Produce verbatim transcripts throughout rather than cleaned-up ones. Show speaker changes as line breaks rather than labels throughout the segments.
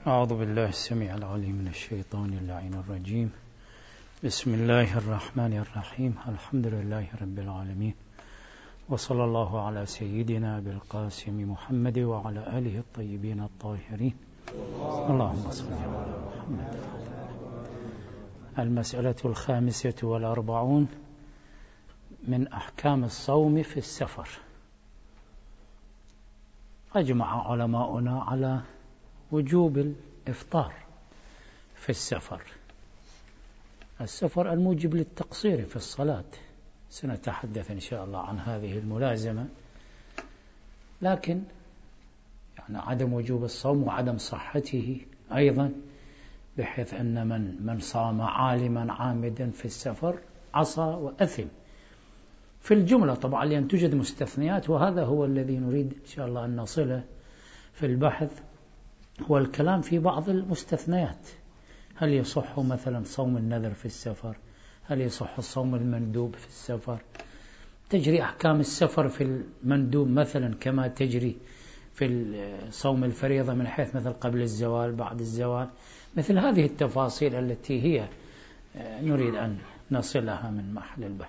أعوذ بالله السميع العليم من الشيطان اللعين الرجيم. بسم الله الرحمن الرحيم. الحمد لله رب العالمين، وصلى الله على سيدنا بالقاسم محمد وعلى آله الطيبين الطاهرين. اللهم صل على محمد. المسألة الخامسة والأربعون من أحكام الصوم في السفر. أجمع علماؤنا على وجوب الإفطار في السفر. السفر الموجب للتقصير في الصلاة، سنتحدث إن شاء الله عن هذه الملازمة، لكن يعني عدم وجوب الصوم وعدم صحته أيضا، بحيث أن من من صام عالما عامدا في السفر عصى وأثم في الجملة طبعا، لأن توجد مستثنيات، وهذا هو الذي نريد إن شاء الله أن نصله في البحث، هو الكلام في بعض المستثنيات. هل يصح مثلا صوم النذر في السفر؟ هل يصح الصوم المندوب في السفر؟ تجري أحكام السفر في المندوب مثلا كما تجري في صوم الفريضة، من حيث مثل قبل الزوال بعد الزوال، مثل هذه التفاصيل التي هي نريد أن نصلها من محل البحث.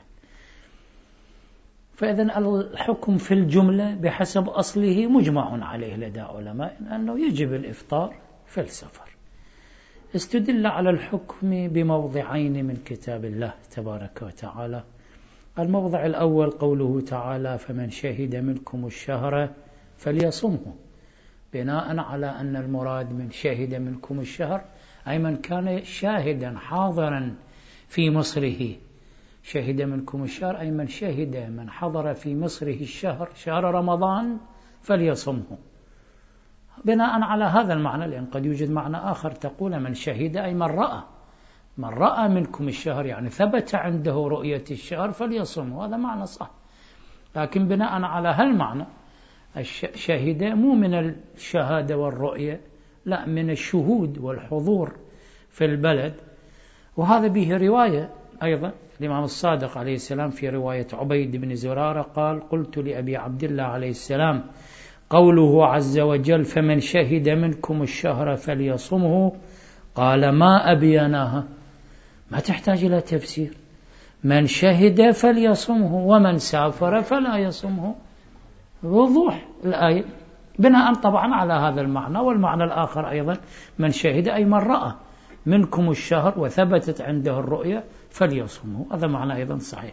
فإذن الحكم في الجملة بحسب أصله مجمع عليه لدى علماء أنه يجب الإفطار في السفر. استدل على الحكم بموضعين من كتاب الله تبارك وتعالى. الموضع الأول قوله تعالى: فمن شهد منكم الشهر فليصمه، بناء على أن المراد من شهد منكم الشهر أي من كان شاهدا حاضرا في مصره. شهد منكم الشهر أي من شهد من حضر في مصره الشهر، شهر رمضان، فليصمه، بناء على هذا المعنى. لأن قد يوجد معنى آخر تقول من شهد أي من رأى، من رأى منكم الشهر يعني ثبت عنده رؤية الشهر فليصمه، هذا معنى صح. لكن بناء على هالمعنى الشهد مو من الشهادة والرؤية، لا، من الشهود والحضور في البلد. وهذا به رواية أيضا الإمام الصادق عليه السلام في رواية عبيد بن زرارة قال: قلت لأبي عبد الله عليه السلام: قوله عز وجل فمن شهد منكم الشهر فليصمه، قال: ما أبيناها، ما تحتاج إلى تفسير، من شهد فليصمه ومن سافر فلا يصمه، وضوح الآية، بناء طبعا على هذا المعنى. والمعنى الآخر أيضا من شهد أي من رأى منكم الشهر وثبتت عنده الرؤية فليصمه، هذا معنى أيضا صحيح.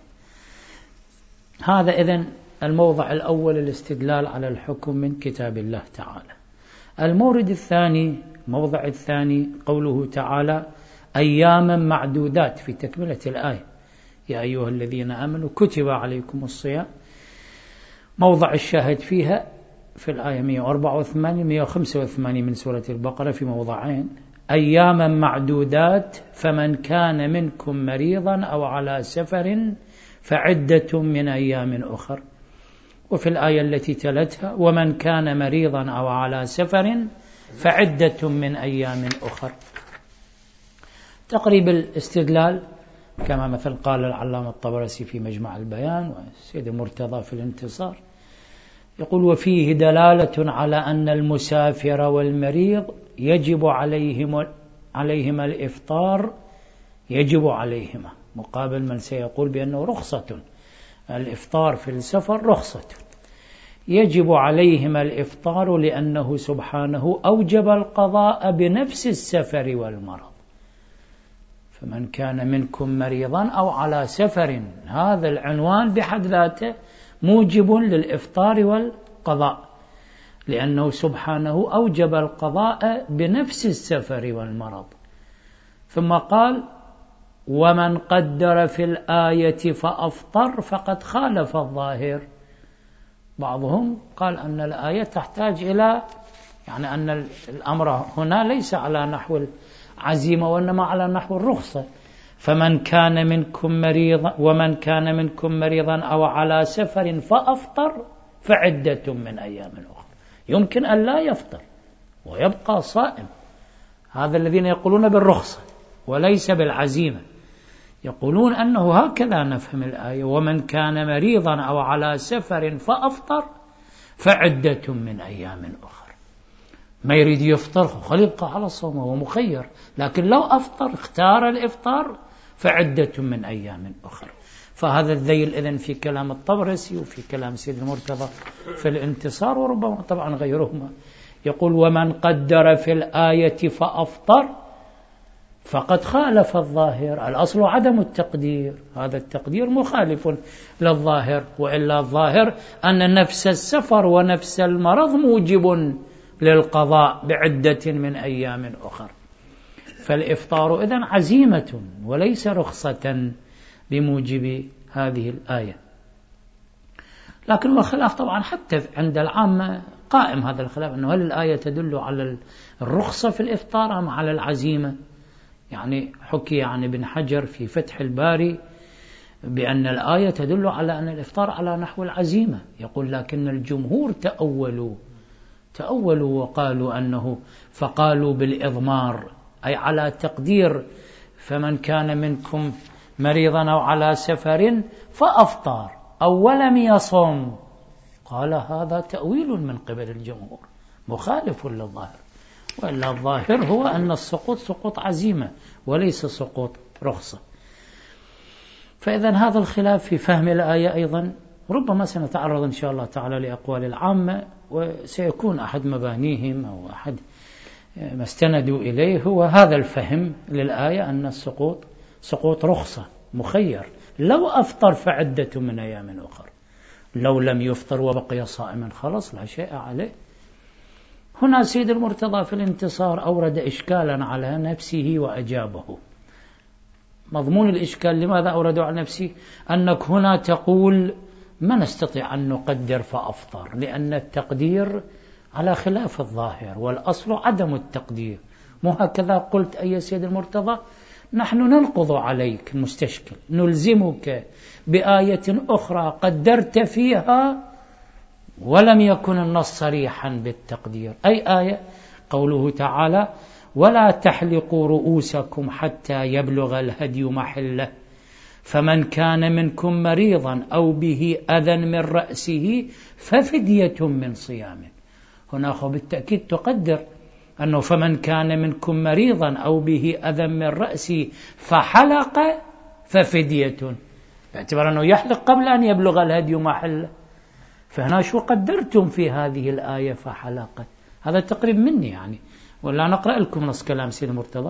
هذا إذن الموضع الأول الاستدلال على الحكم من كتاب الله تعالى. المورد الثاني، موضع الثاني قوله تعالى: أياما معدودات، في تكملة الآية: يا أيها الذين آمنوا كتب عليكم الصيام. موضع الشاهد فيها في الآية مئة وأربعة وثمانين مئة وخمسة وثمانين من سورة البقرة في موضعين: أياما معدودات فمن كان منكم مريضا أو على سفر فعدة من أيام أخر. وفي الآية التي تلتها: ومن كان مريضا أو على سفر فعدة من أيام أخر. تقريب الاستدلال كما مثل قال العلامة الطبرسي في مجمع البيان، والسيد مرتضى في الانتصار، يقول: وفيه دلالة على أن المسافر والمريض يجب عليهم عليهما الإفطار، يجب عليهما، مقابل من سيقول بأنه رخصة، الإفطار في السفر رخصة، يجب عليهما الإفطار لأنه سبحانه أوجب القضاء بنفس السفر والمرض. فمن كان منكم مريضا أو على سفر، هذا العنوان بحد ذاته موجب للإفطار والقضاء، لأنه سبحانه أوجب القضاء بنفس السفر والمرض. ثم قال: ومن قدر في الآية فأفطر فقد خالف الظاهر. بعضهم قال أن الآية تحتاج إلى، يعني أن الأمر هنا ليس على نحو العزيمة وإنما على نحو الرخصة. فمن كان منكم مريضا ومن كان منكم مريضا أو على سفر فأفطر فعدة من أيام أخرى. يمكن أن لا يفطر ويبقى صائم، هذا الذين يقولون بالرخصة وليس بالعزيمة، يقولون أنه هكذا نفهم الآية: ومن كان مريضا أو على سفر فأفطر فعدة من أيام أخرى. ما يريد يفطر خلي يبقى على صومه، هو مخير، لكن لو أفطر اختار الإفطار فعدة من أيام أخرى. فهذا الذيل إذن في كلام الطبرسي وفي كلام سيد المرتضى في الانتصار، وربما طبعا غيرهما، يقول ومن قدر في الآية فأفطر فقد خالف الظاهر. الأصل عدم التقدير، هذا التقدير مخالف للظاهر، وإلا الظاهر أن نفس السفر ونفس المرض موجب للقضاء بعدة من أيام أخرى. فالإفطار إذن عزيمة وليس رخصة بموجب هذه الآية. لكن هو خلاف طبعا حتى عند العامة قائم هذا الخلاف، أنه هل الآية تدل على الرخصة في الإفطار أم على العزيمة؟ يعني حكي عن ابن حجر في فتح الباري بأن الآية تدل على أن الإفطار على نحو العزيمة، يقول لكن الجمهور تأولوا تأولوا وقالوا أنه فقالوا بالإضمار، أي على تقدير فمن كان منكم مريضا أو على سفر فأفطر أو ولم يصم. قال هذا تأويل من قبل الجمهور مخالف للظاهر، وإلا الظاهر هو أن السقوط سقوط عزيمة وليس سقوط رخصة. فإذا هذا الخلاف في فهم الآية أيضا ربما سنتعرض إن شاء الله تعالى لأقوال العامة، وسيكون أحد مبانيهم أو أحد ما استندوا إليه هو هذا الفهم للآية أن السقوط سقوط رخصة مخير، لو أفطر فعدة من أيام أخرى، لو لم يفطر وبقي صائما خلص لا شيء عليه. هنا سيد المرتضى في الانتصار أورد إشكالا على نفسه وأجابه. مضمون الإشكال لماذا أوردوا على نفسه؟ أنك هنا تقول ما نستطيع أن نقدر فأفطر، لأن التقدير على خلاف الظاهر والأصل عدم التقدير. مو هكذا قلت أي سيد المرتضى؟ نحن ننقض عليك المستشكل، نلزمك بآية أخرى قدرت فيها ولم يكن النص صريحا بالتقدير. أي آية؟ قوله تعالى ولا تحلقوا رؤوسكم حتى يبلغ الهدي محله فمن كان منكم مريضا أو به أذى من رأسه ففدية من صيام. هنا بالتأكيد تقدر أنه فمن كان منكم مريضا أو به أذى من رأسه فحلق ففدية، باعتبار أنه يحلق قبل أن يبلغ الهدي محله. فهنا شو قدرتم في هذه الآية فحلق؟ هذا تقريب مني يعني، ولا نقرأ لكم نص كلام سيد المرتضى.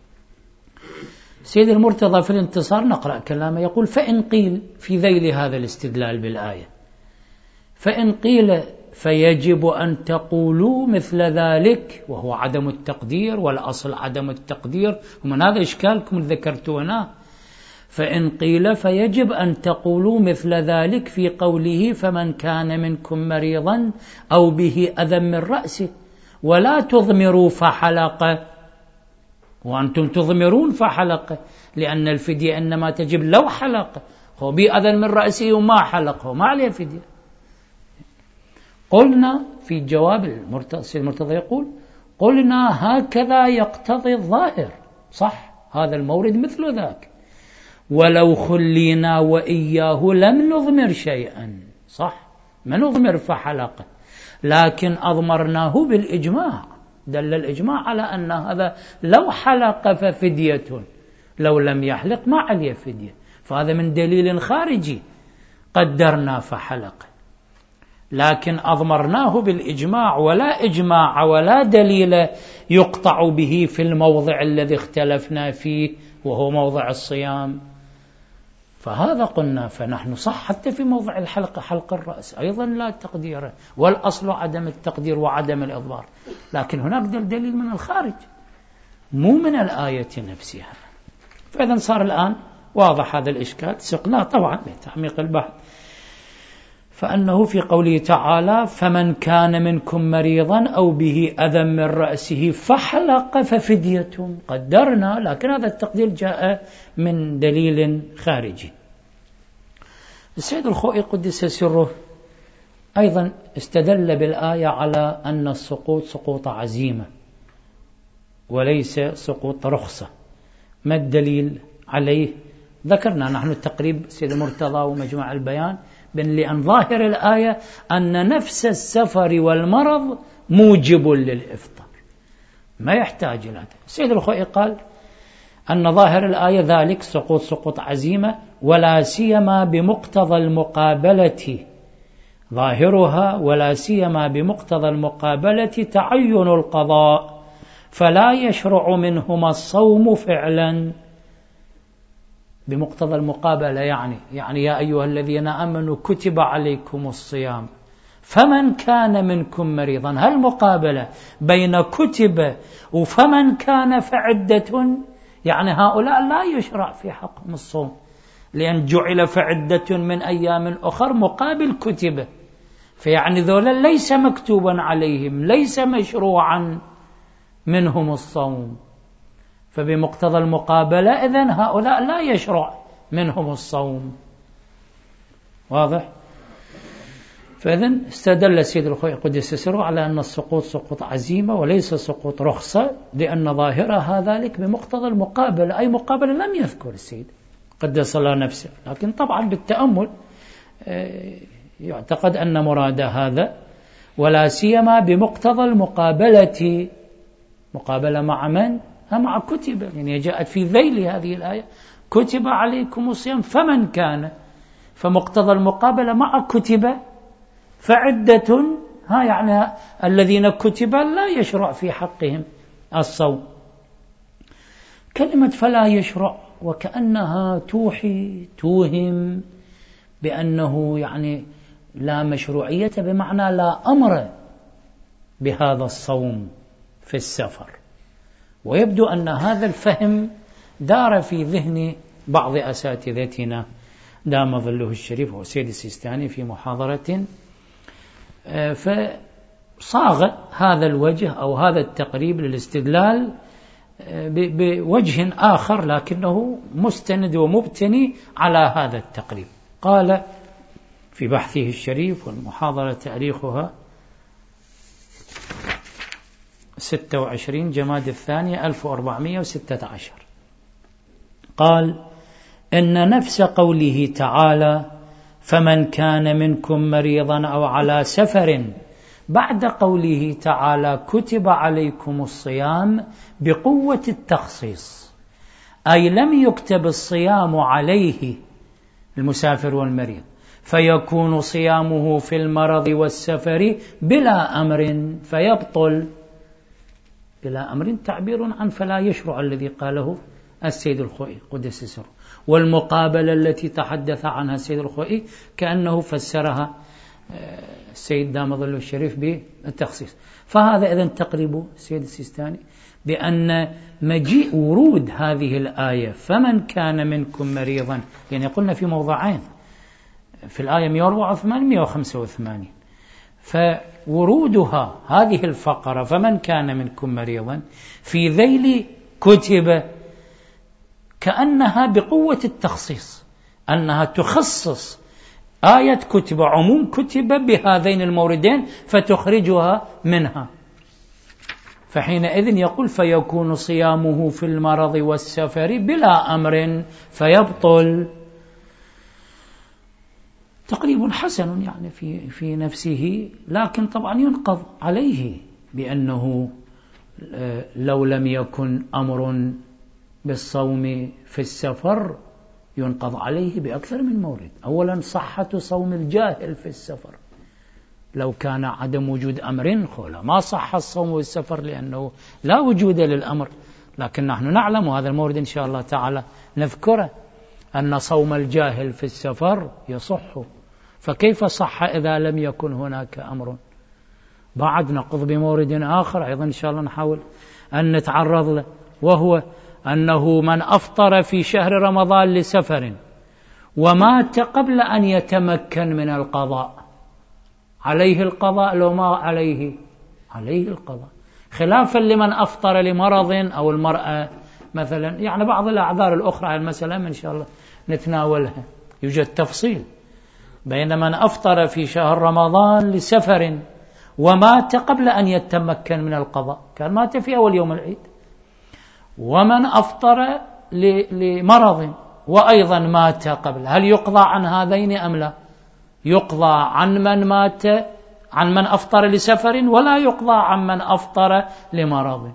سيد المرتضى في الانتصار نقرأ كلامه، يقول فإن قيل في ذيل هذا الاستدلال بالآية، فإن قيل فيجب أن تقولوا مثل ذلك وهو عدم التقدير، والأصل عدم التقدير، ومن هذا إشكالكم ذكرتونه. فإن قيل فيجب أن تقولوا مثل ذلك في قوله فمن كان منكم مريضا أو به أذى من رأسه ولا تضمروا فحلق، وأنتم تضمرون فحلق، لأن الفدية إنما تجب لو حلق، هو به أذى من رأسه وما حلق هو ما عليه فدية. قلنا في جواب المرتضى يقول قلنا هكذا يقتضي الظاهر، صح هذا المورد مثل ذاك، ولو خلينا وإياه لم نضمر شيئا، صح ما نضمر فحلق، لكن أضمرناه بالإجماع، دل الإجماع على أن هذا لو حلق ففدية، لو لم يحلق ما عليه فدية، فهذا من دليل خارجي قدرنا فحلق، لكن أضمرناه بالإجماع، ولا إجماع ولا دليل يقطع به في الموضع الذي اختلفنا فيه وهو موضع الصيام. فهذا قلنا فنحن صح حتى في موضع الحلقة حلق الرأس أيضا لا تقدير، والأصل عدم التقدير وعدم الإضمار، لكن هناك دليل من الخارج مو من الآية نفسها. فإذا صار الآن واضح هذا الإشكال، سقناه طبعا لتعميق البحث. فأنه في قوله تعالى فمن كان منكم مريضا أو به أذى من رأسه فحلق ففدية، قدرنا، لكن هذا التقدير جاء من دليل خارجي. السيد الخوئي قدس سره أيضا استدل بالآية على أن السقوط سقوط عزيمة وليس سقوط رخصة. ما الدليل عليه؟ ذكرنا نحن التقريب سيد المرتضى ومجمع البيان لأن ظاهر الآية أن نفس السفر والمرض موجب للإفطار، ما يحتاج إلى هذا. السيد الخوئي قال أن ظاهر الآية ذلك سقوط سقوط عزيمة، ولا سيما بمقتضى المقابلة، ظاهرها ولا سيما بمقتضى المقابلة تعين القضاء، فلا يشرع منهما الصوم فعلا. بمقتضى المقابلة يعني يعني يا أيها الذين آمنوا كتب عليكم الصيام فمن كان منكم مريضا، هل مقابلة بين كتب وفمن كان فعدة، يعني هؤلاء لا يشرع في حقهم الصوم، لأن جعل فعدة من أيام أخر مقابل كتب، فيعني ذولا ليس مكتوبا عليهم، ليس مشروعا منهم الصوم، فبمقتضى المقابلة إذن هؤلاء لا يشرع منهم الصوم. واضح؟ فإذن استدل السيد الخوئي قدس سره على أن السقوط سقوط عزيمة وليس سقوط رخصة، لأن ظاهرها ذلك بمقتضى المقابلة، أي مقابلة لم يذكر السيد قدس الله نفسه، لكن طبعا بالتأمل يعتقد أن مراد هذا ولا سيما بمقتضى المقابلة، مقابلة مع من؟ مع كتب، يعني جاءت في ذيل هذه الآية كتب عليكم الصيام فمن كان، فمقتضى المقابلة مع كتب فعدة، ها يعني الذين كتب لا يشرع في حقهم الصوم. كلمة فلا يشرع وكأنها توحي توهم بأنه يعني لا مشروعية، بمعنى لا أمر بهذا الصوم في السفر، ويبدو أن هذا الفهم دار في ذهن بعض أساتذتنا دام ظله الشريف وسيد السيستاني في محاضرة، فصاغ هذا الوجه أو هذا التقريب للاستدلال بوجه آخر لكنه مستند ومبتني على هذا التقريب. قال في بحثه الشريف، والمحاضرة تاريخها ستة وعشرين جماد الثانية ألف وأربعمائة وستة عشر، قال إن نفس قوله تعالى فمن كان منكم مريضا أو على سفر بعد قوله تعالى كتب عليكم الصيام بقوة التخصيص، أي لم يكتب الصيام عليه المسافر والمريض، فيكون صيامه في المرض والسفر بلا أمر فيبطل. بلا أمر تعبير عن فلا يشرع الذي قاله السيد الخوئي قدس سره، والمقابلة التي تحدث عنها السيد الخوئي كأنه فسرها السيد دام ظله الشريف بالتخصيص. فهذا إذن تقريب السيد السيستاني بأن مجيء ورود هذه الآية فمن كان منكم مريضا، يعني قلنا في موضعين في الآية مئة وأربعة وثمانين مئة وخمسة وثمانين، فورودها هذه الفقرة فمن كان منكم مريضا في ذيل كتب كأنها بقوة التخصيص، أنها تخصص آية كتب عموم كتب بهذين الموردين فتخرجها منها، فحينئذ يقول فيكون صيامه في المرض والسفر بلا أمر فيبطل. تقريب حسن يعني في في نفسه، لكن طبعا ينقض عليه بأنه لو لم يكن أمر بالصوم في السفر ينقض عليه بأكثر من مورد. أولا صحة صوم الجاهل في السفر، لو كان عدم وجود أمر خلا ما صح الصوم والسفر لأنه لا وجود للأمر، لكن نحن نعلم وهذا المورد إن شاء الله تعالى نذكره أن صوم الجاهل في السفر يصح، فكيف صح إذا لم يكن هناك أمر؟ بعد نقض بمورد آخر أيضا إن شاء الله نحاول أن نتعرض له، وهو أنه من أفطر في شهر رمضان لسفر ومات قبل أن يتمكن من القضاء عليه القضاء، لو ما عليه عليه القضاء، خلافا لمن أفطر لمرض أو المرأة مثلا، يعني بعض الأعذار الأخرى المسألة إن شاء الله نتناولها يوجد تفصيل بين من أفطر في شهر رمضان لسفر ومات قبل أن يتمكن من القضاء، كان مات في أول يوم العيد، ومن أفطر لمرض وأيضا مات قبل، هل يقضى عن هذين أم لا؟ يقضى عن من مات عن من أفطر لسفر ولا يقضى عن من أفطر لمرض.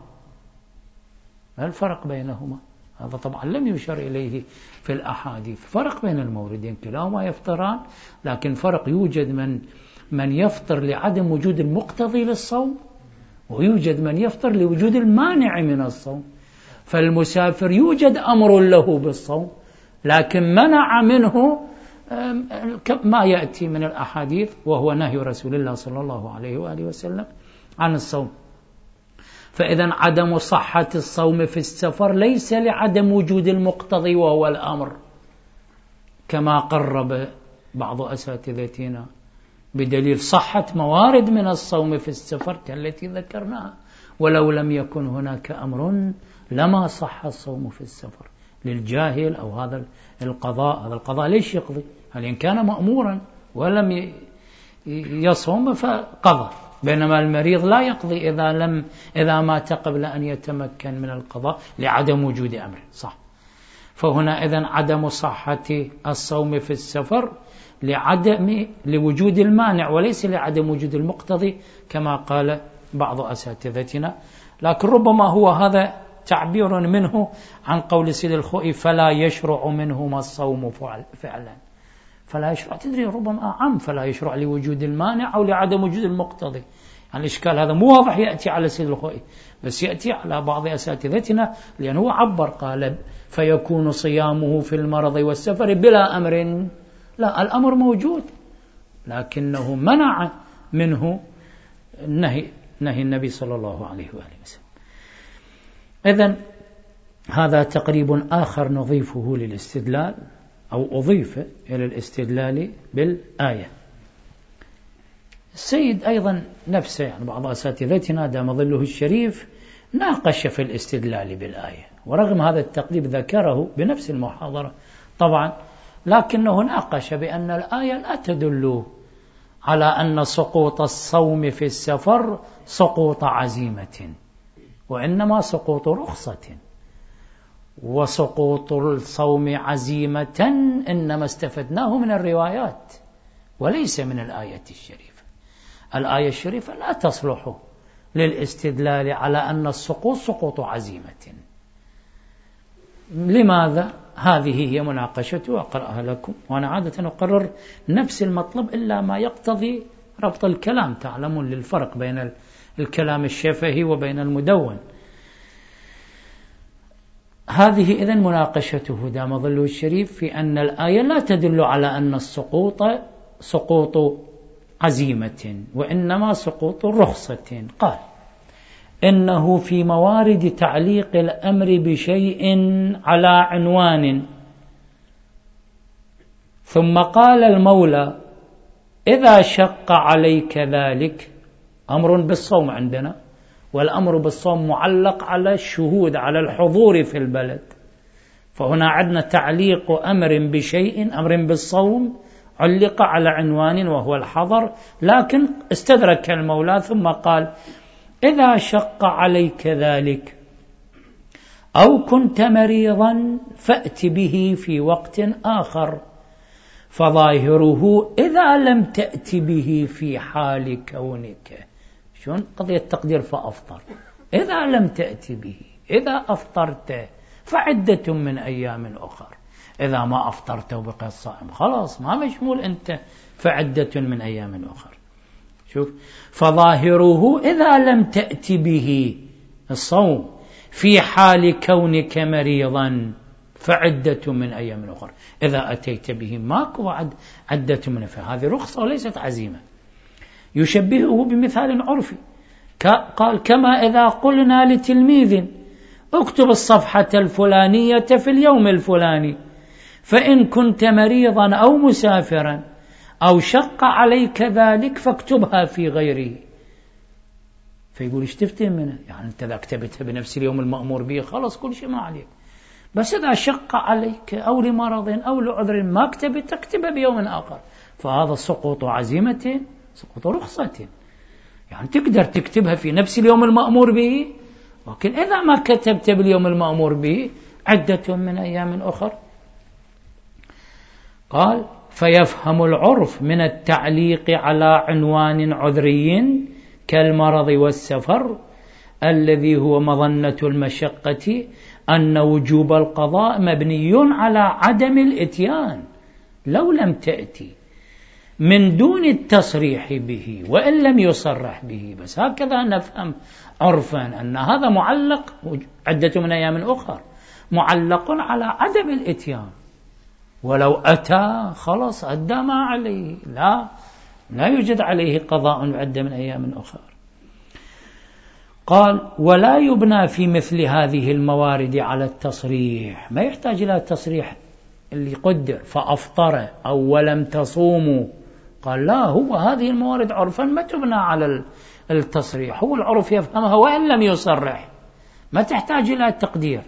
ما الفرق بينهما؟ هذا طبعا لم يشر إليه في الأحاديث. فرق بين الموردين، كلاهما يفطران، لكن فرق يوجد من من يفطر لعدم وجود المقتضي للصوم، ويوجد من يفطر لوجود المانع من الصوم. فالمسافر يوجد أمر له بالصوم لكن منع منه ما يأتي من الأحاديث، وهو نهي رسول الله صلى الله عليه وآله وسلم عن الصوم. فإذا عدم صحة الصوم في السفر ليس لعدم وجود المقتضي وهو الأمر، كما قرب بعض أساتذتنا بدليل صحة موارد من الصوم في السفر كالتي ذكرناها. ولو لم يكن هناك أمر لما صح الصوم في السفر. للجاهل أو هذا القضاء، هذا القضاء ليش يقضي؟ هل إن كان مأمورا ولم يصوم فقضى، بينما المريض لا يقضي إذا لم إذا مات قبل أن يتمكن من القضاء لعدم وجود أمر. صح. فهنا إذن عدم صحة الصوم في السفر لعدم لوجود المانع وليس لعدم وجود المقتضي كما قال بعض أساتذتنا. لكن ربما هو هذا تعبير منه عن قول سيد الخوئي فلا يشرع منهما الصوم فعلا. فلا يشرع تدري ربما عام، فلا يشرع لوجود المانع أو لعدم وجود المقتضي. يعني الإشكال هذا مو واضح يأتي على سيد الخوئي، بس يأتي على بعض أساتذتنا، لأنه عبر قال فيكون صيامه في المرض والسفر بلا أمر. لا، الأمر موجود لكنه منع منه النهي نهي النبي صلى الله عليه وآله وسلم. إذن هذا تقريب آخر نضيفه للاستدلال أو أضيف إلى الاستدلال بالآية. السيد أيضا نفسه، يعني بعض أساتذتنا دام ظله الشريف ناقش في الاستدلال بالآية، ورغم هذا التقريب ذكره بنفس المحاضرة طبعا، لكنه ناقش بأن الآية لا تدل على أن سقوط الصوم في السفر سقوط عزيمة، وإنما سقوط رخصة، وسقوط الصوم عزيمة إنما استفدناه من الروايات وليس من الآية الشريفة. الآية الشريفة لا تصلح للاستدلال على أن السقوط سقوط عزيمة. لماذا؟ هذه هي مناقشته أقرأها لكم، وأنا عادة أقرر نفس المطلب إلا ما يقتضي ربط الكلام. تعلمون للفرق بين الكلام الشفهي وبين المدون. هذه إذن مناقشته دام ظله الشريف في أن الآية لا تدل على أن السقوط سقوط عزيمة وإنما سقوط رخصة. قال إنه في موارد تعليق الأمر بشيء على عنوان، ثم قال المولى إذا شق عليك ذلك. أمر بالصوم عندنا، والأمر بالصوم معلق على الشهود، على الحضور في البلد. فهنا عندنا تعليق أمر بشيء، أمر بالصوم علق على عنوان وهو الحضر، لكن استدرك المولى ثم قال إذا شق عليك ذلك أو كنت مريضا فأت به في وقت آخر. فظاهره إذا لم تأت به في حال كونك، شون قضية تقدير فأفطر، إذا لم تأت به، إذا أفطرت فعدة من أيام أخر. إذا ما أفطرت وبقى الصائم خلاص ما مشمول أنت، فعدة من أيام أخر. شوف، فظاهره إذا لم تأت به الصوم في حال كونك مريضا فعدة من أيام أخر. إذا أتيت به ماكو عدة من، فهذه رخصة وليست عزيمة. يشبهه بمثال عرفي، قال كما إذا قلنا لتلميذ اكتب الصفحة الفلانية في اليوم الفلاني، فإن كنت مريضا أو مسافرا أو شق عليك ذلك فاكتبها في غيره. فيقول ايش تفتهم منه؟ يعني أنت إذا كتبتها بنفس اليوم المأمور به خلاص كل شيء ما عليك، بس إذا شق عليك أو لمرض أو لعذر ما كتبت تكتبها بيوم آخر، فهذا سقوط عزيمة سقوط رخصة. يعني تقدر تكتبها في نفس اليوم المأمور به، لكن إذا ما كتبت باليوم المأمور به عدة من أيام أخر. قال فيفهم العرف من التعليق على عنوان عذري كالمرض والسفر الذي هو مظنة المشقة أن وجوب القضاء مبني على عدم الإتيان لو لم تأتي، من دون التصريح به وإن لم يصرح به. بس هكذا نفهم عرفا أن هذا معلق عدة من أيام أخرى معلق على عدم الإتيان، ولو أتى خلص أدى ما عليه، لا لا يوجد عليه قضاء عدة من أيام أخرى. قال ولا يبنى في مثل هذه الموارد على التصريح، ما يحتاج إلى تصريح اللي قدر فأفطر أو ولم تصوموا. قال لا، هو هذه الموارد عرفا ما تبنى على التصريح، هو العرف يفهمها وإن لم يصرح، ما تحتاج إلى التقدير.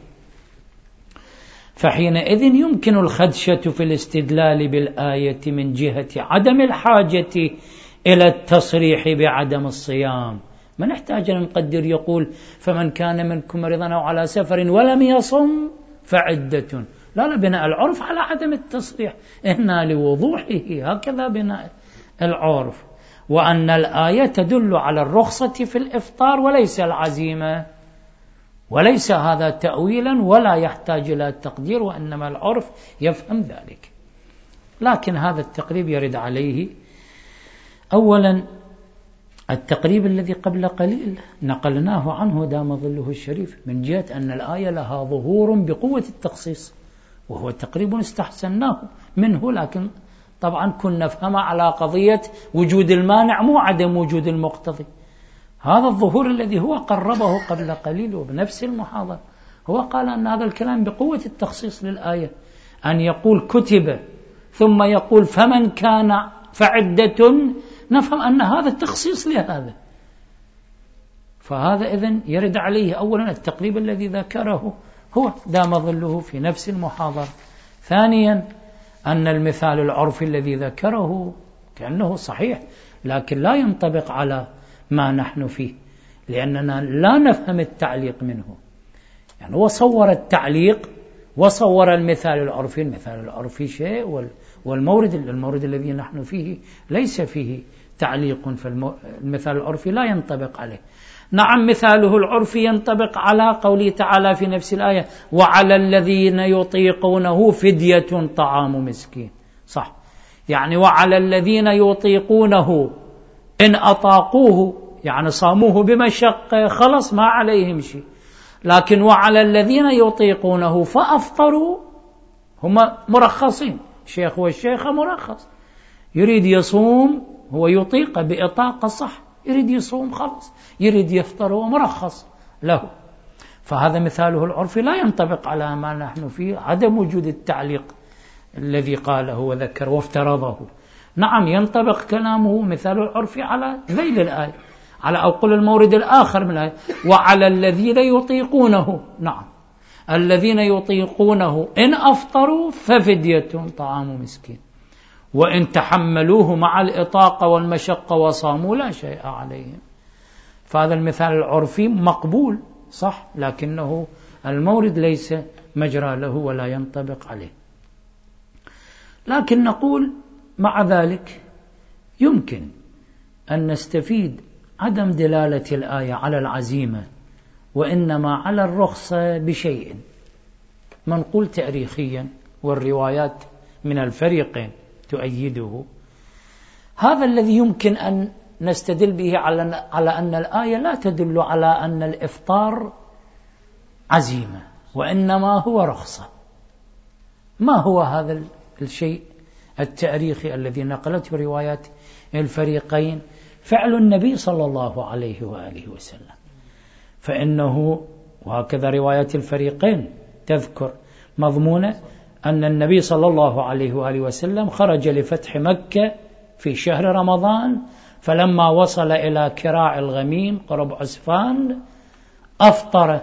فحينئذ يمكن الخدشة في الاستدلال بالآية من جهة عدم الحاجة إلى التصريح بعدم الصيام. ما نحتاج أن نقدر يقول فمن كان منكم مريضا أو على سفر ولم يصم فعدة، لا لا، بناء العرف على عدم التصريح إحنا لوضوحه، هكذا بناء العرف. وأن الآية تدل على الرخصة في الإفطار وليس العزيمة، وليس هذا تأويلا ولا يحتاج إلى التقدير، وإنما العرف يفهم ذلك. لكن هذا التقريب يرد عليه أولا التقريب الذي قبل قليل نقلناه عنه دام ظله الشريف، من جهة أن الآية لها ظهور بقوة التخصيص، وهو تقريب استحسناه منه، لكن طبعا كنا نفهم على قضية وجود المانع مو عدم وجود المقتضي. هذا الظهور الذي هو قربه قبل قليل وبنفس المحاضرة، هو قال أن هذا الكلام بقوة التخصيص للآية، أن يقول كتب ثم يقول فمن كان فعدة، نفهم أن هذا التخصيص لهذا. فهذا إذن يرد عليه أولا التقريب الذي ذكره هو دام ظله في نفس المحاضرة. ثانيا أن المثال العرفي الذي ذكره كأنه صحيح، لكن لا ينطبق على ما نحن فيه، لأننا لا نفهم التعليق منه. يعني هو صور التعليق وصور المثال العرفي، المثال العرفي شيء والمورد المورد الذي نحن فيه ليس فيه تعليق، فالمثال العرفي لا ينطبق عليه. نعم مثاله العرفي ينطبق على قوله تعالى في نفس الآية وعلى الذين يطيقونه فدية طعام مسكين، صح، يعني وعلى الذين يطيقونه إن أطاقوه يعني صاموه بمشقة خلص ما عليهم شيء، لكن وعلى الذين يطيقونه فأفطروا هم مرخصين، شيخ والشيخة مرخص، يريد يصوم هو يطيق بإطاقة صح، يريد يصوم خلص، يريد يفطر هو مرخص له. فهذا مثاله العرفي لا ينطبق على ما نحن فيه، عدم وجود التعليق الذي قاله وذكر وافترضه. نعم ينطبق كلامه مثال العرفي على ذيل الآية، على أقول المورد الآخر من الآية وعلى الذين يطيقونه، نعم الذين يطيقونه إن أفطروا ففدية طعام مسكين، وإن تحملوه مع الإطاقة والمشقة وصاموا لا شيء عليهم. فهذا المثال العرفي مقبول صح، لكنه المورد ليس مجرى له ولا ينطبق عليه. لكن نقول مع ذلك يمكن أن نستفيد عدم دلالة الآية على العزيمة وإنما على الرخصة بشيء منقول تاريخيا والروايات من الفريقين تؤيده. هذا الذي يمكن أن نستدل به على على أن الآية لا تدل على أن الإفطار عزيمة وإنما هو رخصة. ما هو هذا الشيء التاريخي الذي نقلته روايات الفريقين؟ فعل النبي صلى الله عليه وآله وسلم، فإنه وهكذا روايات الفريقين تذكر مضمونة أن النبي صلى الله عليه وآله وسلم خرج لفتح مكة في شهر رمضان، فلما وصل إلى كراع الغميم قرب عسفان أفطر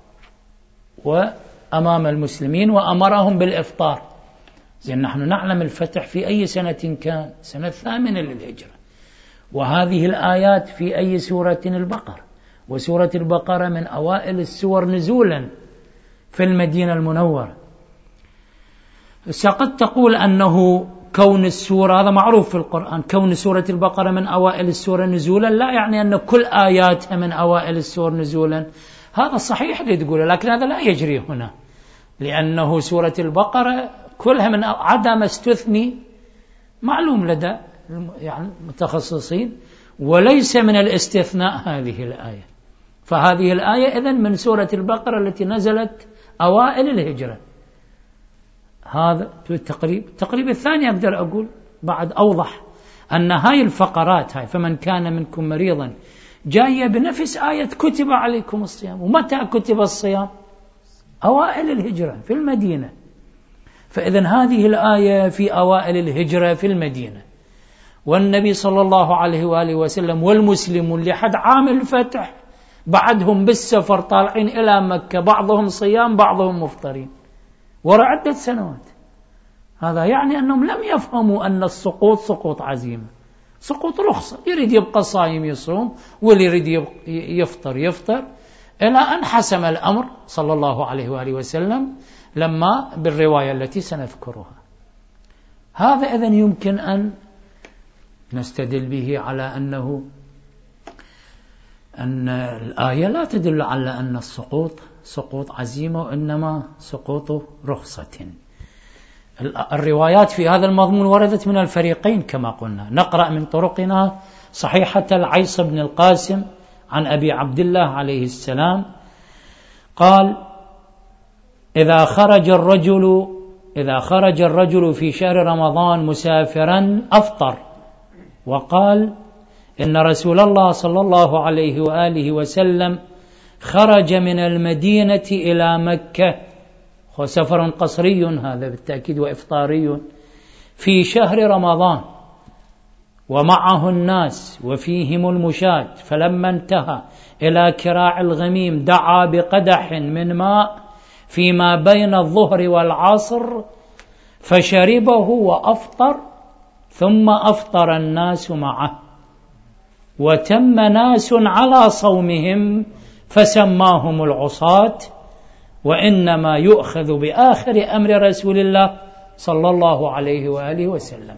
وأمام المسلمين وأمرهم بالإفطار. زين نحن نعلم الفتح في أي سنة كان، سنة الثامنة للهجرة، وهذه الآيات في أي سورة؟ البقرة، وسورة البقرة من أوائل السور نزولا في المدينة المنورة. قد تقول أنه كون السورة، هذا معروف في القرآن، كون سورة البقرة من أوائل السورة نزولا لا يعني أن كل آياتها من أوائل السور نزولا. هذا صحيح اللي تقوله، لكن هذا لا يجري هنا، لأنه سورة البقرة كلها من عدا ما استثني معلوم لدى يعني المتخصصين، وليس من الاستثناء هذه الآية. فهذه الآية إذن من سورة البقرة التي نزلت أوائل الهجرة. هذا التقريب. التقريب الثاني أقدر أقول بعد أوضح، أن هاي الفقرات هاي فمن كان منكم مريضا جاية بنفس آية كتب عليكم الصيام. ومتى كتب الصيام؟ أوائل الهجرة في المدينة. فإذن هذه الآية في أوائل الهجرة في المدينة، والنبي صلى الله عليه وآله وسلم والمسلمون لحد عام الفتح بعدهم بالسفر طالعين إلى مكة، بعضهم صيام بعضهم مفطرين وراء عدة سنوات. هذا يعني أنهم لم يفهموا أن السقوط سقوط عزيمة، سقوط رخصة، يريد يبقى صايم يصوم واللي يريد يفطر يفطر، إلى أن حسم الأمر صلى الله عليه وآله وسلم لما بالرواية التي سنذكرها. هذا إذن يمكن أن نستدل به على أنه أن الآية لا تدل على أن السقوط سقوط عزيمة، وإنما سقوط رخصة. الروايات في هذا المضمون وردت من الفريقين كما قلنا. نقرأ من طرقنا صحيحة العيص بن القاسم عن أبي عبد الله عليه السلام قال: إذا خرج الرجل إذا خرج الرجل في شهر رمضان مسافرا أفطر. وقال: إن رسول الله صلى الله عليه وآله وسلم خرج من المدينة إلى مكة، وسفر قصري هذا بالتأكيد وإفطاري، في شهر رمضان ومعه الناس وفيهم المشاة، فلما انتهى إلى كراع الغميم دعا بقدح من ماء فيما بين الظهر والعصر فشربه وأفطر، ثم أفطر الناس معه، وتم ناس على صومهم فسماهم العصاة، وإنما يؤخذ بآخر أمر رسول الله صلى الله عليه وآله وسلم.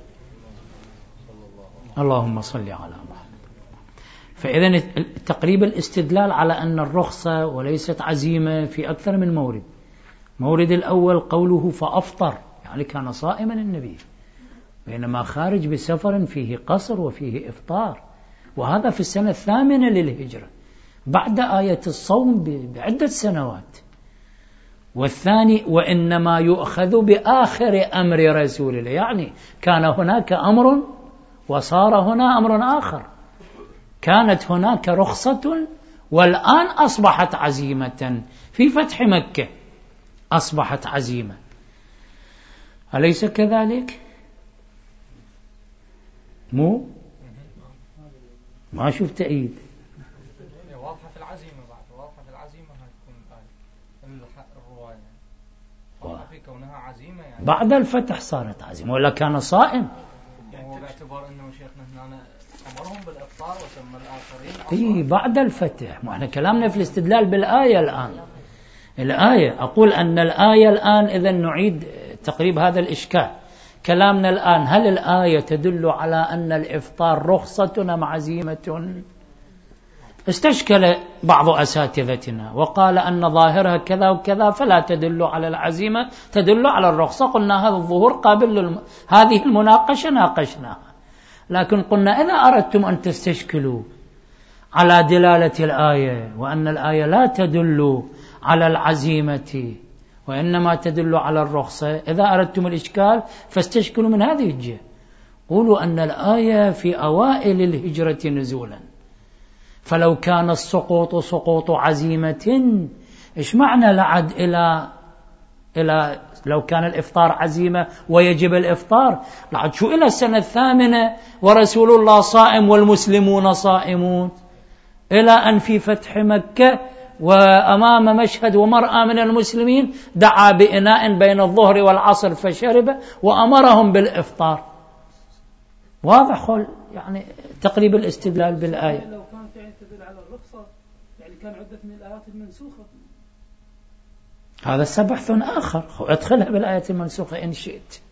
اللهم صل على محمد. فإذن تقريب الاستدلال على أن الرخصة وليست عزيمة في أكثر من مورد. مورد الأول قوله فأفطر، يعني كان صائما النبي، بينما خارج بسفر فيه قصر وفيه إفطار، وهذا في السنة الثامنة للهجرة بعد آية الصوم بعدة سنوات. والثاني وإنما يؤخذ بآخر أمر رسول الله، يعني كان هناك أمر وصار هنا أمر آخر. كانت هناك رخصة والآن أصبحت عزيمة في فتح مكة، أصبحت عزيمة، أليس كذلك؟ مو ما شفت تأييد
واضحة في العزيمة، بعد واضحة في العزيمة هتكون الرواية واضحة في كونها عزيمة، يعني
بعد الفتح صارت عزيمة، ولا كان صائم؟
هو باعتبار أنه شيخنا هنا أمرهم بالإفطار وسمى الآخرين
إيه بعد الفتح. ما احنا كلامنا في الاستدلال بالآية الآن. الآية أقول أن الآية الآن إذا نعيد تقريب هذا الإشكال. كلامنا الآن هل الآية تدل على أن الإفطار رخصة أم عزيمة؟ استشكل بعض أساتذتنا وقال أن ظاهرها كذا وكذا فلا تدل على العزيمة، تدل على الرخصة. قلنا هذا الظهور قابل للم... هذه المناقشة ناقشناها، لكن قلنا إذا أردتم أن تستشكلوا على دلالة الآية وأن الآية لا تدل على العزيمة وإنما تدل على الرخصة، إذا أردتم الإشكال فاستشكلوا من هذه الجهة. قولوا أن الآية في أوائل الهجرة نزولا، فلو كان السقوط سقوط عزيمة إيش معنى لعد إلى إلى لو كان الإفطار عزيمة ويجب الإفطار لعد شو إلى السنة الثامنة ورسول الله صائم والمسلمون صائمون، إلى أن في فتح مكة وأمام مشهد ومرأة من المسلمين دعا بإناء بين الظهر والعصر فشرب وأمرهم بالإفطار. واضح يعني تقريب الاستدلال بالآية.
لو كانت يعني تدل على الرخصة يعني كان عدة من الآيات المنسوخة.
هذا بحث آخر، ادخلها بالآية المنسوخة إن شئت،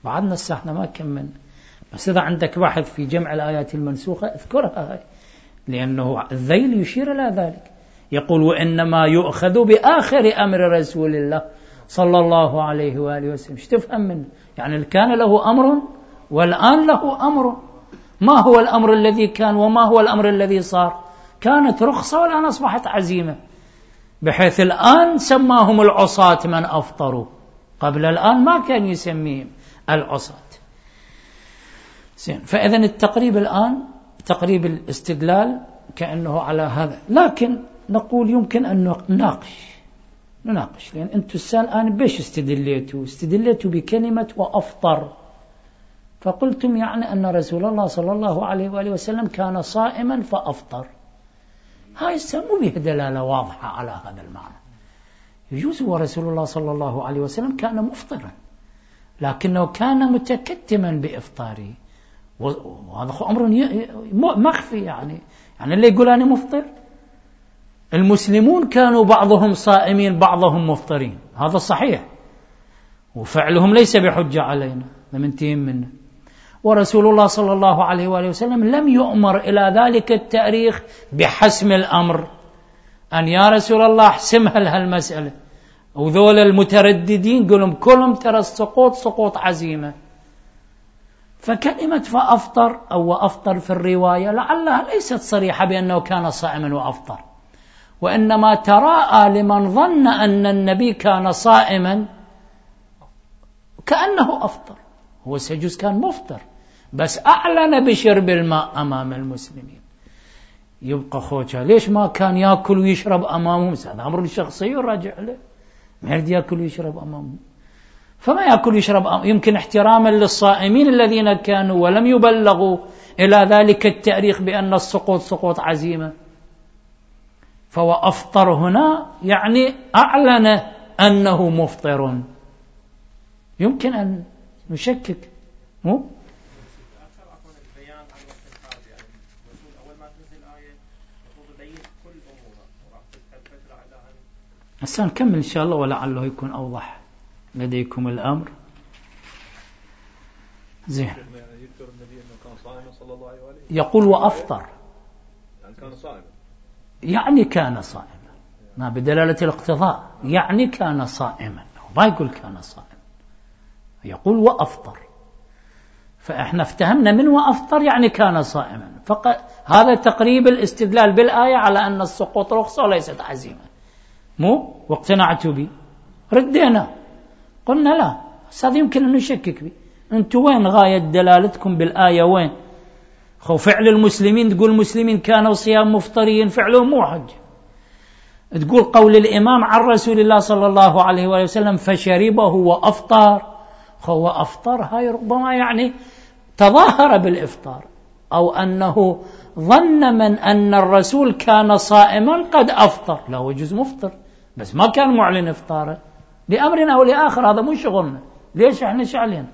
بعدنا الساعة احنا ما كملنا، بس إذا عندك بحث في جمع الآيات المنسوخة اذكرها هاي، لأنه الذيل يشير إلى ذلك، يقول وإنما يؤخذ بآخر أمر رسول الله صلى الله عليه وآله وسلم. ايش تفهم منه؟ يعني كان له أمر والآن له أمر. ما هو الأمر الذي كان وما هو الأمر الذي صار؟ كانت رخصة والآن أصبحت عزيمة، بحيث الآن سماهم العصاة من أفطروا، قبل الآن ما كان يسميهم العصاة. فإذن التقريب الآن تقريب الاستدلال كأنه على هذا، لكن نقول يمكن أن نناقش نناقش لأن أنتم السنة الآن بيش استدليتوا استدليتوا بكلمة وأفطر، فقلتم يعني أن رسول الله صلى الله عليه وآله وسلم كان صائما فأفطر. هاي السنة به دلالة واضحة على هذا المعنى. يجوز ورسول الله صلى الله عليه وسلم كان مفطرا، لكنه كان متكتما بإفطاره، وهذا أمر مخفي. يعني يعني اللي يقول أنا مفطر، المسلمون كانوا بعضهم صائمين بعضهم مفطرين، هذا صحيح، وفعلهم ليس بحجة علينا نمنتهم منه. ورسول الله صلى الله عليه وآله وسلم لم يؤمر إلى ذلك التاريخ بحسم الأمر، أن يا رسول الله احسمها لهالمسألة، وذول المترددين قلهم كلهم ترى السقوط سقوط عزيمة. فكلمة فأفطر أو أفطر في الرواية لعلها ليست صريحة بأنه كان صائما وأفطر، وإنما تراءى لمن ظن أن النبي كان صائما كأنه أفطر، هو سيجوز كان مفطر بس أعلن بشرب الماء أمام المسلمين. يبقى خوجة ليش ما كان يأكل ويشرب أمامهم؟ هذا أمر شخصي يراجع له، ما يريد يأكل ويشرب أمامهم، فما يأكل ويشرب أمامهم. يمكن احتراما للصائمين الذين كانوا ولم يبلغوا إلى ذلك التاريخ بأن السقوط سقوط عزيمة. فهو أفطر هنا يعني أعلن أنه مفطر. يمكن أن نشكك مو؟ هسه نكمل إن شاء الله ولعله يكون أوضح لديكم الأمر. زين. يقول وأفطر يعني كان صائما، ما بدلالة الاقتضاء، يعني كان صائما، ما يقول كان صائما، يقول وأفطر. فإحنا افتهمنا من وأفطر يعني كان صائما فقط. هذا تقريب الاستدلال بالآية على أن السقوط رخصة وليست عزيمة، مو واقتنعتوا بي، ردينا قلنا لا، هذا يمكن أن نشكك بي. أنتوا وين غاية دلالتكم بالآية؟ وين خو فعل المسلمين؟ تقول المسلمين كانوا صيام مفطرين، فعلهم مو حج. تقول قول الإمام عن رسول الله صلى الله عليه وآله وسلم فشربه وأفطر، خو أفطر هاي ربما يعني تظاهر بالإفطار، أو أنه ظن من أن الرسول كان صائما قد أفطر، لا هو جزء مفطر بس ما كان معلن إفطاره لأمر أو لآخر، هذا مو شغلنا. ليش احنا شعلين؟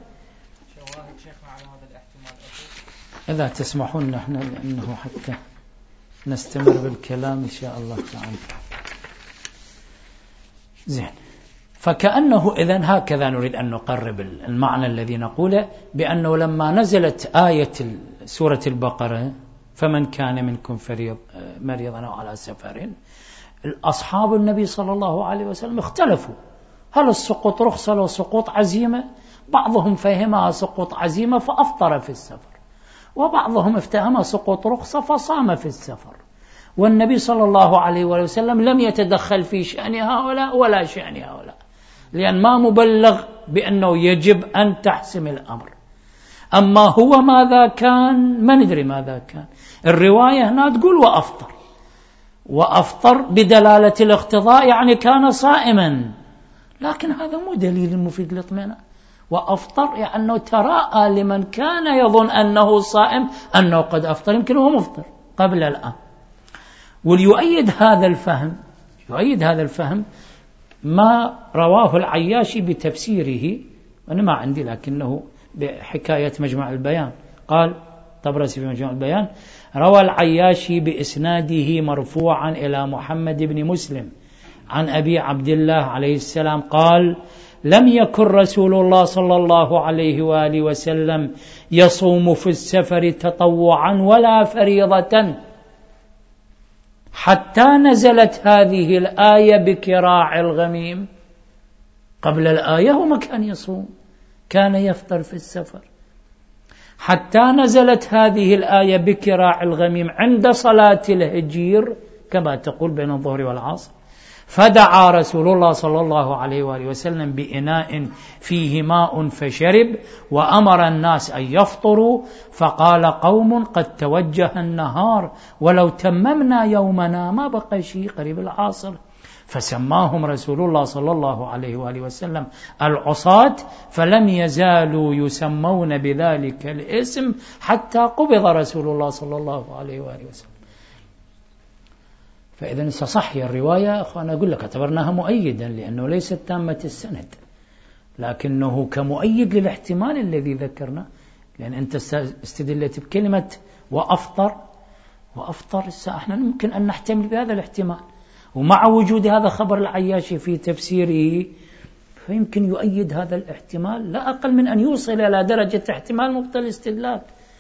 إذا تسمحون نحن لأنه حتى نستمر بالكلام إن شاء الله تعالى. زين. فكأنه إذن هكذا نريد أن نقرب المعنى الذي نقوله، بأنه لما نزلت آية سورة البقرة فمن كان منكم مريضا أو على سفر، أصحاب النبي صلى الله عليه وسلم اختلفوا هل السقوط رخصة أو سقوط عزيمة. بعضهم فهمها سقوط عزيمة فأفطر في السفر، وبعضهم افتهمها سقوط رخصة فصام في السفر. والنبي صلى الله عليه وسلم لم يتدخل في شأن هؤلاء ولا شأن هؤلاء، لأن ما مبلغ بأنه يجب أن تحسم الأمر. أما هو ماذا كان ما ندري ماذا كان. الرواية هنا تقول وأفطر، وأفطر بدلالة الاقتضاء يعني كان صائما، لكن هذا مو دليل مفيد للاطمئنان. وأفطر يعني أنه تراءى لمن كان يظن أنه صائم أنه قد أفطر، يمكن هو مفطر قبل الآن. وليؤيد هذا الفهم يؤيد هذا الفهم ما رواه العياشي بتفسيره، أنا ما عندي لكنه بحكاية مجمع البيان، قال طبرسي في مجمع البيان روى العياشي بإسناده مرفوعا إلى محمد بن مسلم عن أبي عبد الله عليه السلام قال لم يكن رسول الله صلى الله عليه وآله وسلم يصوم في السفر تطوعا ولا فريضة حتى نزلت هذه الآية بكراع الغميم. قبل الآية هو ما كان يصوم، كان يفطر في السفر، حتى نزلت هذه الآية بكراع الغميم عند صلاة الهجير كما تقول بين الظهر والعصر، فدعا رسول الله صلى الله عليه وآله وسلم بإناء فيه ماء فشرب، وأمر الناس أن يفطروا، فقال قوم قد توجه النهار ولو تممنا يومنا ما بقى شيء قريب العصر، فسماهم رسول الله صلى الله عليه وآله وسلم العصاة، فلم يزالوا يسمون بذلك الاسم حتى قبض رسول الله صلى الله عليه وآله وسلم. فإذا صحيح الرواية أنا أقول لك اعتبرناها مؤيدا لأنه ليست تامة السند، لكنه كمؤيد للاحتمال الذي ذكرنا، لأن أنت استدلت بكلمة وأفطر وأفطر احنا ممكن أن نحتمل بهذا الاحتمال، ومع وجود هذا خبر العياشي في تفسيره فيمكن يؤيد هذا الاحتمال لا أقل من أن يوصل إلى درجة احتمال مبطل الاستدلال.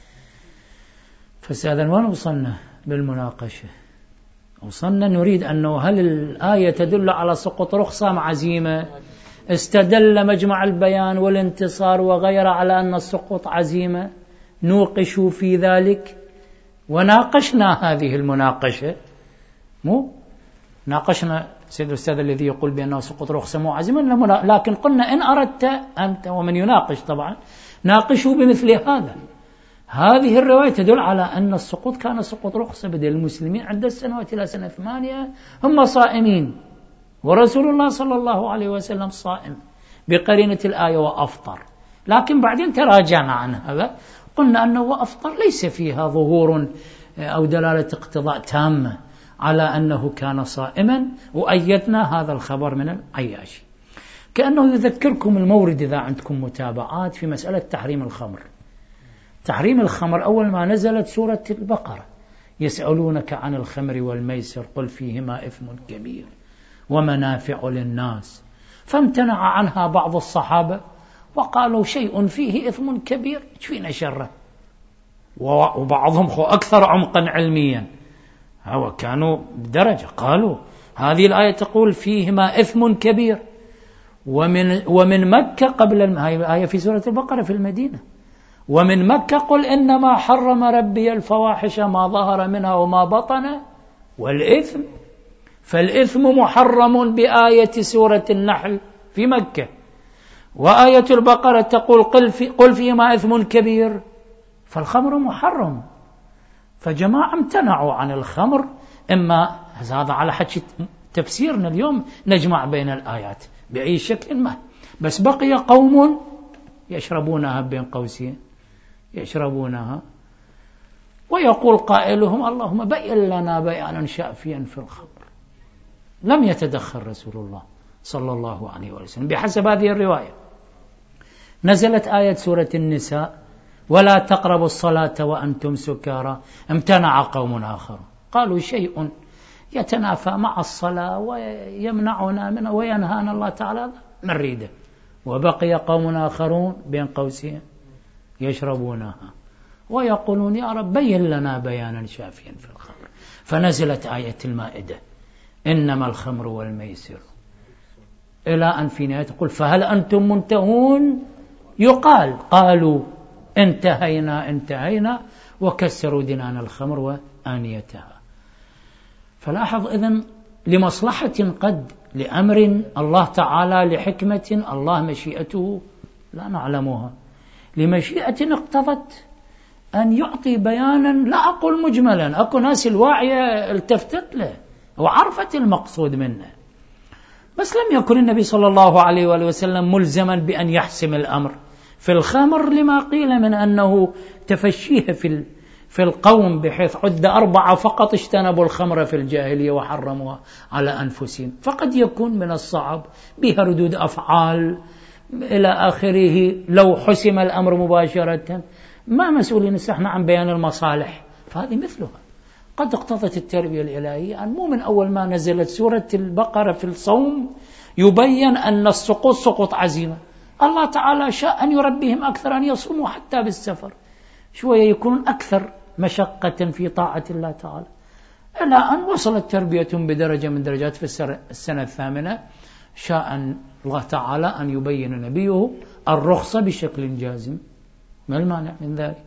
فسأذن وين وصلنا بالمناقشة؟ وصلنا نريد أنه هل الآية تدل على سقوط رخصة مع عزيمة؟ استدل مجمع البيان والانتصار وغيره على أن السقوط عزيمة، نوقش في ذلك وناقشنا هذه المناقشة، مو ناقشنا سيد الأستاذ الذي يقول بأنه سقوط رخصة مو عزيمة، لكن قلنا إن أردت أنت ومن يناقش طبعا ناقشه بمثل هذا. هذه الرواية تدل على أن السقوط كان سقوط رخصة، بدل المسلمين عند السنوات إلى سنة ثمانية هم صائمين، ورسول الله صلى الله عليه وسلم صائم بقرينة الآية وأفطر، لكن بعدين تراجعنا عن هذا، قلنا أنه وأفطر ليس فيها ظهور أو دلالة اقتضاء تامة على أنه كان صائما، وأيدنا هذا الخبر من العياشي. كأنه يذكركم المورد إذا عندكم متابعات في مسألة تحريم الخمر. تحريم الخمر أول ما نزلت سورة البقرة يسألونك عن الخمر والميسر قل فيهما إثم كبير ومنافع للناس، فامتنع عنها بعض الصحابة وقالوا شيء فيه إثم كبير فينا شره، وبعضهم أكثر عمقا علميا هو كانوا بدرجة قالوا هذه الآية تقول فيهما إثم كبير، ومن, ومن مكة قبل هذه الآية في سورة البقرة في المدينة، ومن مكة قل إنما حرم ربي الفواحش ما ظهر منها وما بطن والإثم، فالإثم محرم بآية سورة النحل في مكة، وآية البقرة تقول قل, في قل فيهما إثم كبير، فالخمر محرم. فجماعة امتنعوا عن الخمر، إما هذا على حكي تفسيرنا اليوم نجمع بين الآيات بأي شكل ما، بس بقي قوم يشربونها بين قوسين يشربونها، ويقول قائلهم اللهم بين لنا بيانا شافيا في الخمر. لم يتدخل رسول الله صلى الله عليه وسلم بحسب هذه الرواية. نزلت آية سورة النساء ولا تقربوا الصلاة وأنتم سكارى، امتنع قوم آخر قالوا شيء يتنافى مع الصلاة ويمنعنا منه وينهانا الله تعالى من ريده، وبقي قوم آخرون بين قوسين يشربونها ويقولون يا رب بين لنا بيانا شافيا في الخمر، فنزلت آية المائدة إنما الخمر والميسر إلى أن في نهاية تقول فهل أنتم منتهون، يقال قالوا انتهينا انتهينا وكسروا دنان الخمر وآنيتها. فلاحظ إذن لمصلحة قد لأمر الله تعالى لحكمة الله مشيئته لا نعلمها، لمشيئة اقتضت أن يعطي بيانا لا أقول مجملا، أكو ناس الواعية التفتت له وعرفت المقصود منه، بس لم يكن النبي صلى الله عليه وآله وسلم ملزما بأن يحسم الأمر في الخمر لما قيل من أنه تفشيه في في القوم، بحيث عد أربعة فقط اجتنبوا الخمر في الجاهلية وحرموها على أنفسهم، فقد يكون من الصعب بها ردود أفعال إلى آخره لو حسم الأمر مباشرة، ما مسؤولين نحن عن بيان المصالح، فهذه مثلها قد اقتضت التربية الإلهية أن مو من أول ما نزلت سورة البقرة في الصوم يبين أن السقوط سقوط عزيمة. الله تعالى شاء أن يربيهم أكثر، أن يصوموا حتى بالسفر شوية يكونون أكثر مشقة في طاعة الله تعالى، إلى أن وصلت تربيتهم بدرجة من درجات في السنة الثامنة شاء الله تعالى أن يبين نبيه الرخصة بشكل جازم. ما المانع من ذلك؟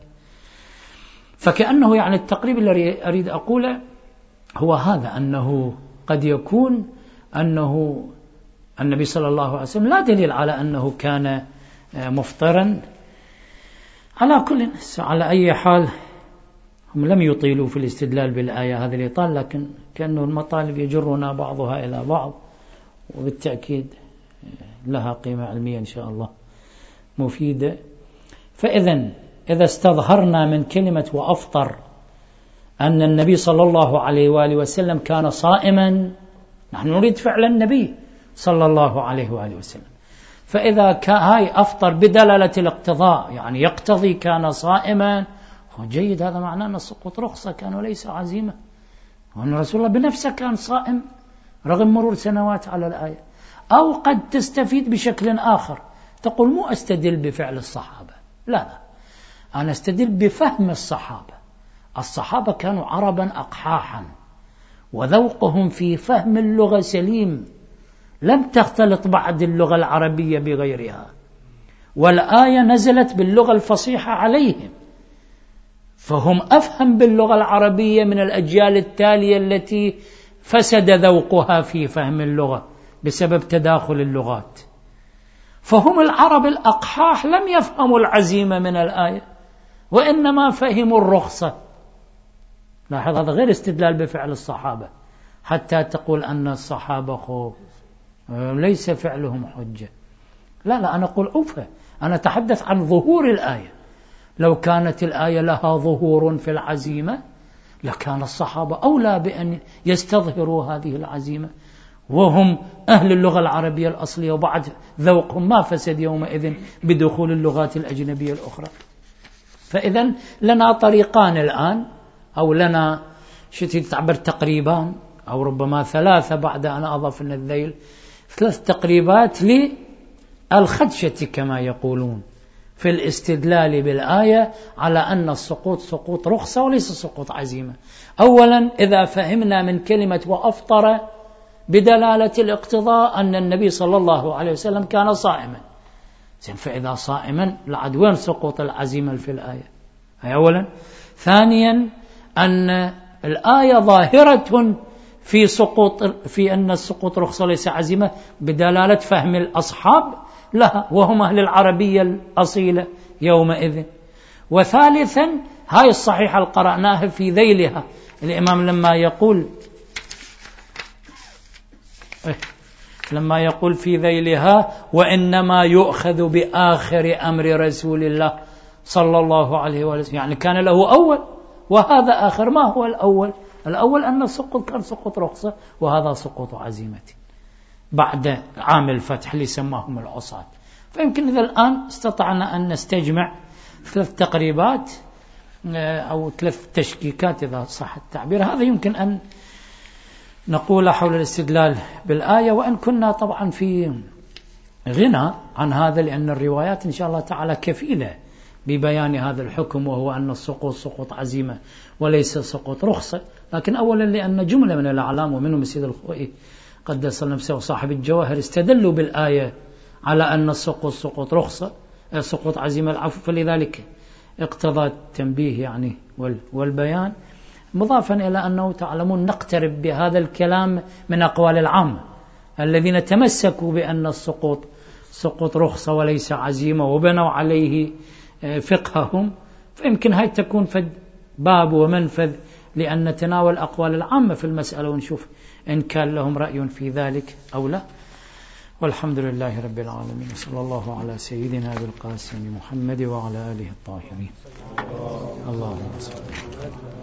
فكأنه يعني التقريب الذي أريد أقوله هو هذا، أنه قد يكون أنه النبي صلى الله عليه وسلم لا دليل على أنه كان مفطرا. على كل على أي حال هم لم يطيلوا في الاستدلال بالآية هذا الإطال، لكن كأنه المطالب يجرنا بعضها إلى بعض، وبالتأكيد لها قيمة علمية إن شاء الله مفيدة. فإذا إذا استظهرنا من كلمة وأفطر أن النبي صلى الله عليه وآله وسلم كان صائما، نحن نريد فعل النبي صلى الله عليه وآله وسلم، فإذا هاي أفطر بدلالة الاقتضاء يعني يقتضي كان صائما، هو جيد، هذا معناه أن السقوط رخصة كان وليس عزيمة، وأن رسول الله بنفسه كان صائم رغم مرور سنوات على الآية. أو قد تستفيد بشكل آخر، تقول مو أستدل بفعل الصحابة، لا لا، أنا أستدل بفهم الصحابة. الصحابة كانوا عربا أقحاحا، وذوقهم في فهم اللغة سليم، لم تختلط بعد اللغة العربية بغيرها، والآية نزلت باللغة الفصيحة عليهم، فهم أفهم باللغة العربية من الأجيال التالية التي فسد ذوقها في فهم اللغة بسبب تداخل اللغات. فهم العرب الأقحاح لم يفهموا العزيمة من الآية، وإنما فهموا الرخصة. لاحظ، هذا غير استدلال بفعل الصحابة حتى تقول أن الصحابة خوف ليس فعلهم حجة. لا لا، أنا أقول أوفى، أنا أتحدث عن ظهور الآية. لو كانت الآية لها ظهور في العزيمة لكان الصحابة أولى بأن يستظهروا هذه العزيمة، وهم أهل اللغة العربية الأصلية، وبعد ذوقهم ما فسد يومئذ بدخول اللغات الأجنبية الأخرى. فإذا لنا طريقان الآن، أو لنا شتي تعبر تقريبان، أو ربما ثلاثة بعد أن أضفنا الذيل، ثلاث تقريبات للخدشة كما يقولون في الاستدلال بالآية على أن السقوط سقوط رخصة وليس سقوط عزيمة. أولا، إذا فهمنا من كلمة وأفطر بدلالة الاقتضاء أن النبي صلى الله عليه وسلم كان صائما، فإذا صائما لعد وين سقوط العزيمة في الآية؟ هي أولا. ثانيا، أن الآية ظاهرة في سقوط في أن السقوط رخصة ليس عزيمة بدلالة فهم الأصحاب لها، وهم أهل العربية الأصيلة يومئذ. وثالثا، هاي الصحيحة القرأناها في ذيلها، الإمام لما يقول لما يقول في ذيلها وإنما يؤخذ بآخر أمر رسول الله صلى الله عليه وسلم، يعني كان له أول وهذا آخر. ما هو الأول؟ الأول أن السقوط كان سقوط رخصة، وهذا سقوط عزيمة بعد عام الفتح اللي سماهم العصاة. فيمكن إذا الآن استطعنا أن نستجمع ثلاث تقريبات أو ثلاث تشكيكات إذا صح التعبير، هذا يمكن أن نقول حول الاستدلال بالآية، وأن كنا طبعا في غنى عن هذا، لأن الروايات إن شاء الله تعالى كفيلة ببيان هذا الحكم، وهو أن السقوط سقوط عزيمة وليس سقوط رخصة. لكن أولا لأن جملة من الأعلام ومنهم السيد الخوئي قدس نفسه وصاحب الجواهر استدلوا بالآية على أن السقوط سقوط رخصة سقوط عزيمة العفو، فلذلك اقتضى التنبيه يعني والبيان، مضافا إلى أنه تعلمون نقترب بهذا الكلام من أقوال العامة الذين تمسكوا بأن السقوط سقوط رخصة وليس عزيمة وبنوا عليه فقههم. فيمكن هاي تكون فد باب ومنفذ لأن نتناول أقوال العامة في المسألة ونشوف إن كان لهم رأي في ذلك أو لا. والحمد لله رب العالمين، صلى الله على سيدنا أبي القاسم محمد وعلى آله الطاهرين. اللهم صل